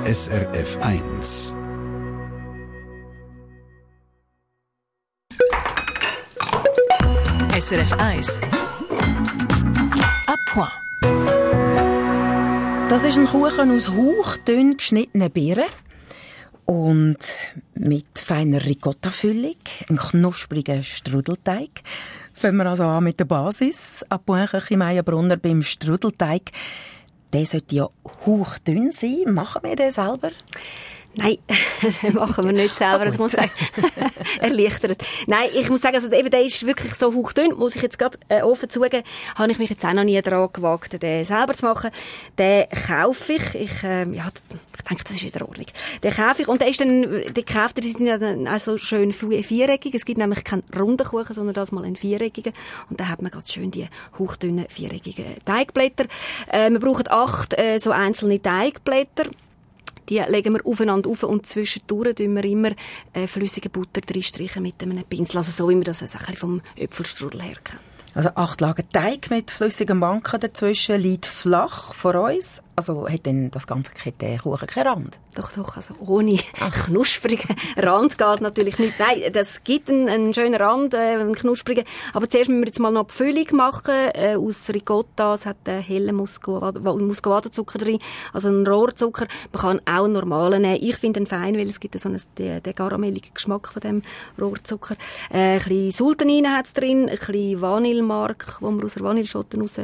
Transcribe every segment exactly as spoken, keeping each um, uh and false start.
S R F eins. S R F eins. À point. Das ist ein Kuchen aus hauchdünn geschnittenen Beeren und mit feiner Ricotta-Füllung, ein knuspriger Strudelteig. Fangen wir also an mit der Basis. À point Küche Meyer-Brunner beim Strudelteig. Der sollte ja hauchdünn sein. Machen wir den selber? Nein, das machen wir nicht selber, das muss ich sagen. Erleichtert. Nein, ich muss sagen, also eben, der ist wirklich so hauchdünn, muss ich jetzt gerade äh, offen zugeben, habe ich mich jetzt auch noch nie daran gewagt, den selber zu machen. Den kaufe ich. Ich, äh, ja, ich denke, das ist in der Ordnung. Den kaufe ich und der ist dann, die gekauft, die sind ja dann auch so schön viereckig. Es gibt nämlich keinen runden Kuchen, sondern das mal einen viereckigen. Und da hat man ganz schön die hauchdünnen viereckigen Teigblätter. Äh, wir brauchen acht äh, so einzelne Teigblätter. Die legen wir aufeinander auf und zwischendurch tun wir immer äh, flüssige Butter reinstreichen mit einem Pinsel. Also so, wie man das ein bisschen vom Äpfelstrudel her kennt. Also acht Lagen Teig mit flüssigem Banken dazwischen liegt flach vor uns. Also hat denn das ganze Kuchen keinen Rand? Doch, doch, also ohne Ach. knusprigen Rand geht natürlich nicht. Nein, das gibt einen, einen schönen Rand, äh, einen knusprigen. Aber zuerst müssen wir jetzt mal noch die Füllung machen, äh, aus Ricotta. Es hat einen hellen Muscovado-Zucker drin, also einen Rohrzucker. Man kann auch einen normalen nehmen. Ich finde ihn fein, weil es gibt so einen, den, den karamelligen Geschmack von dem Rohrzucker. Äh, ein bisschen Sultanine hat es drin, ein bisschen Vanillemark, wo man aus der Vanilleschote raus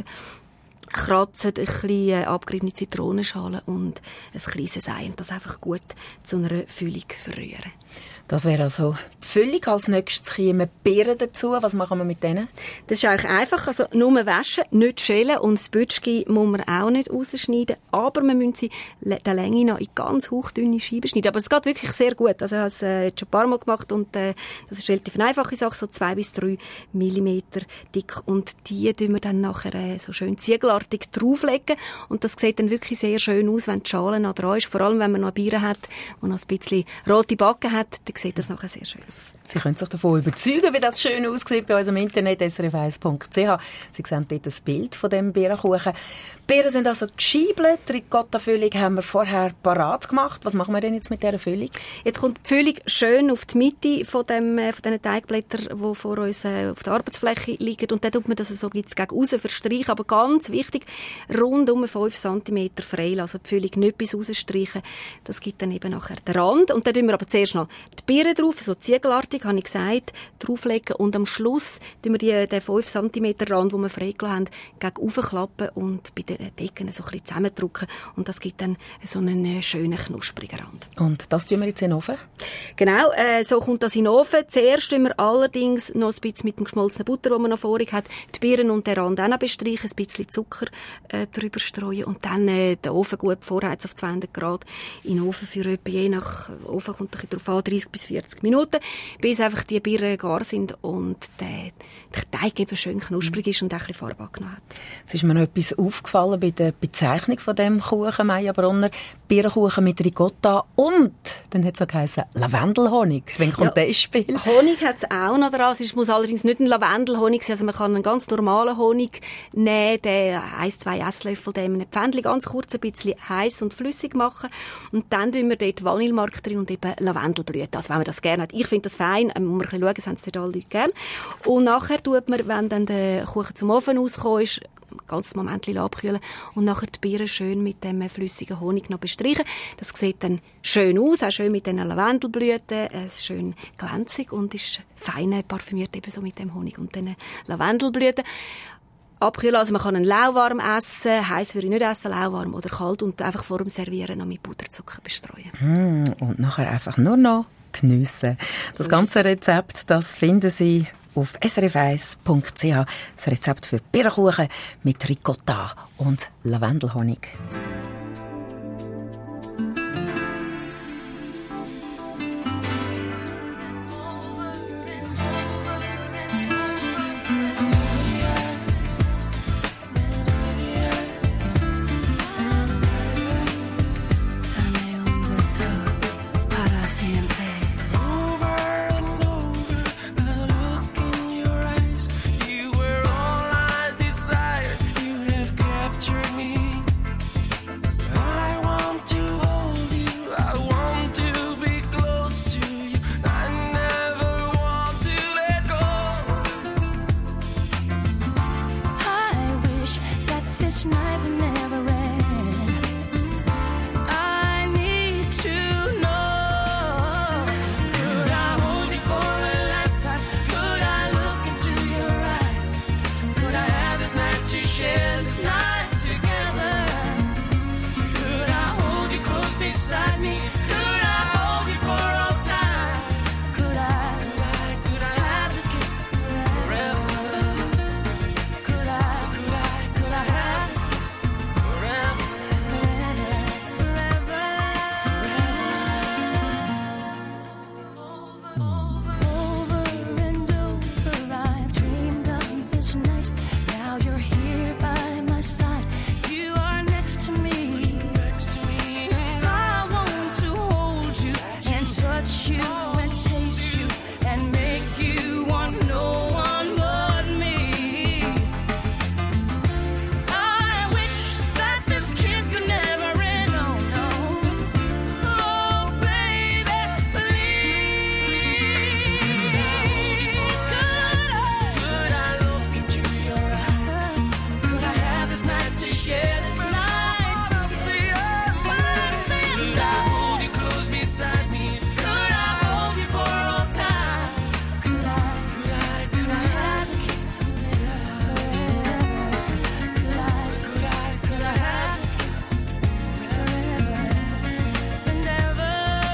kratzen, ein bisschen abgeriebene Zitronenschale und ein kleines Ei und das einfach gut zu einer Füllung verrühren. Das wäre also die Füllung. Als nächstes kämen Beeren dazu. Was machen wir mit denen? Das ist eigentlich einfach. Also nur waschen, nicht schälen. Und das Bütschki muss man auch nicht rausschneiden. Aber man muss sie der Länge nach in ganz hauchdünne Scheiben schneiden. Aber es geht wirklich sehr gut. Also ich habe es äh, jetzt schon ein paar Mal gemacht. Und äh, das ist relativ eine einfache Sache. So zwei bis drei Millimeter dick. Und die tun wir dann nachher äh, so schön ziegelartig drauflegen. Und das sieht dann wirklich sehr schön aus, wenn die Schale noch dran ist. Vor allem, wenn man noch Beeren hat, die noch ein bisschen rote Backen hat. Sieht das nachher sehr schön aus. Sie können sich davon überzeugen, wie das schön aussieht bei unserem Internet s r f eins punkt c h. Sie sehen dort ein Bild von diesem Beerenkuchen. Beeren sind also gescheibelt. Ricotta-Füllung haben wir vorher parat gemacht. Was machen wir denn jetzt mit dieser Füllung? Jetzt kommt die Füllung schön auf die Mitte von, dem, von diesen Teigblättern, die vor uns äh, auf der Arbeitsfläche liegen. Und dann tut man das so gegen aussen verstreichen. Aber ganz wichtig, rund um fünf Zentimeter frei, also die Füllung nicht bis rausstreichen. Das gibt dann eben nachher den Rand. Und dann tun wir aber zuerst noch die Beeren drauf, so ziegelartig, habe ich gesagt, drauflegen. Und am Schluss tun wir die, den fünf Zentimeter Rand, den wir freigelassen haben, gegen aufklappen und bei den Decken so ein bisschen zusammendrücken. Und das gibt dann so einen schönen, knusprigen Rand. Und das tun wir jetzt in den Ofen? Genau, äh, so kommt das in den Ofen. Zuerst tun wir allerdings noch ein bisschen mit dem geschmolzenen Butter, den man noch vorig hat, die Beeren und den Rand auch noch bestreichen, ein bisschen Zucker äh, drüber streuen und dann äh, den Ofen gut vorheizen auf zweihundert Grad in den Ofen für etwa, je nach Ofen kommt ein bisschen drauf an, dreißig bis vierzig Minuten, bis einfach die Beeren gar sind und der, der Teig eben schön knusprig ist und auch ein bisschen Farbe angenommen hat. Es ist mir noch etwas aufgefallen bei der Bezeichnung von dem Kuchen Meyer-Brunner. Beerenkuchen mit Ricotta und, dann hat es auch geheißen, Lavendelhonig. Wann kommt ja, das ins Spiel? Honig hat es auch noch dran. Es muss allerdings nicht ein Lavendelhonig sein. Also man kann einen ganz normalen Honig nehmen, den eins, zwei Esslöffel, den in einem Pfännchen ganz kurz ein bisschen heiß und flüssig machen. Und dann tun wir dort Vanillemark drin und eben Lavendelblüten. Also wenn man das gerne hat. Ich finde das fein. Man muss ein bisschen schauen, das haben es nicht alle Leute gerne. Und nachher tut man, wenn dann der Kuchen zum Ofen rausgekommen ist, ein ganzes Moment abkühlen und nachher die Beeren schön mit dem flüssigen Honig noch bestreichen. Das sieht dann schön aus, auch schön mit den Lavendelblüten, es ist schön glänzig und ist fein parfümiert eben so mit dem Honig und den Lavendelblüten. Abkühlen, also man kann ihn lauwarm essen, heiß würde ich nicht essen, lauwarm oder kalt und einfach vor dem Servieren noch mit Puderzucker bestreuen. Mm, und nachher einfach nur noch geniessen. Das so ganze Rezept, das finden Sie auf s r f eins punkt c h. Das Rezept für Beerenkuchen mit Ricotta und Lavendelhonig. beside me? Could I hold you for all time? Could I, could I, could I have this kiss forever? Could I, could I, could I have this kiss forever? Forever, forever, over, over and over. I've dreamed of this night. Now you're here by my side. You are next to me. I want to hold you and touch you and taste you and make you want no one but me. I wish that this kiss could never end. Oh no, oh baby, please. Could I, could I look into your eyes? Could I have this night to share this night? I'll see you, I'll see you. Could I hold you close beside me? Could I hold you for all time? Could I, could I, could I have this kiss forever? Could I, could I, could I have this kiss forever and ever?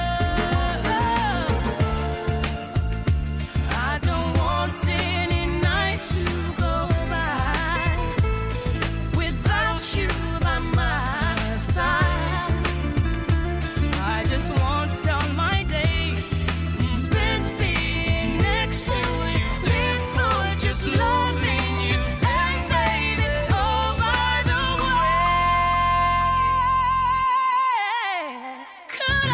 I don't want any night to go by without you by my side. I just want all my days spent being next to you, live for just loving you. And baby, oh by the way, could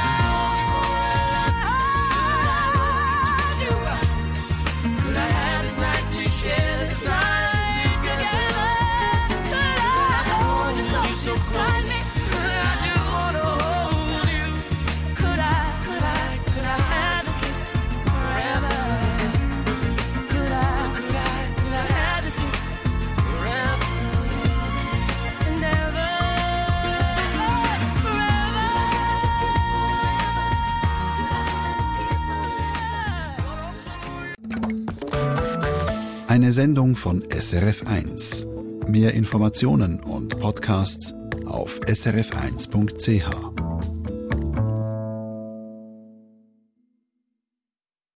I, could I hold your eyes? Could I have this night to share this night together? Could I hold you close beside me? Could I just want to hold you? Could I, could I, could I have this kiss forever? Could I, could I, could I have this kiss forever and ever, forever? Eine Sendung von S R F eins. Mehr Informationen und Podcasts auf s r f eins punkt c h.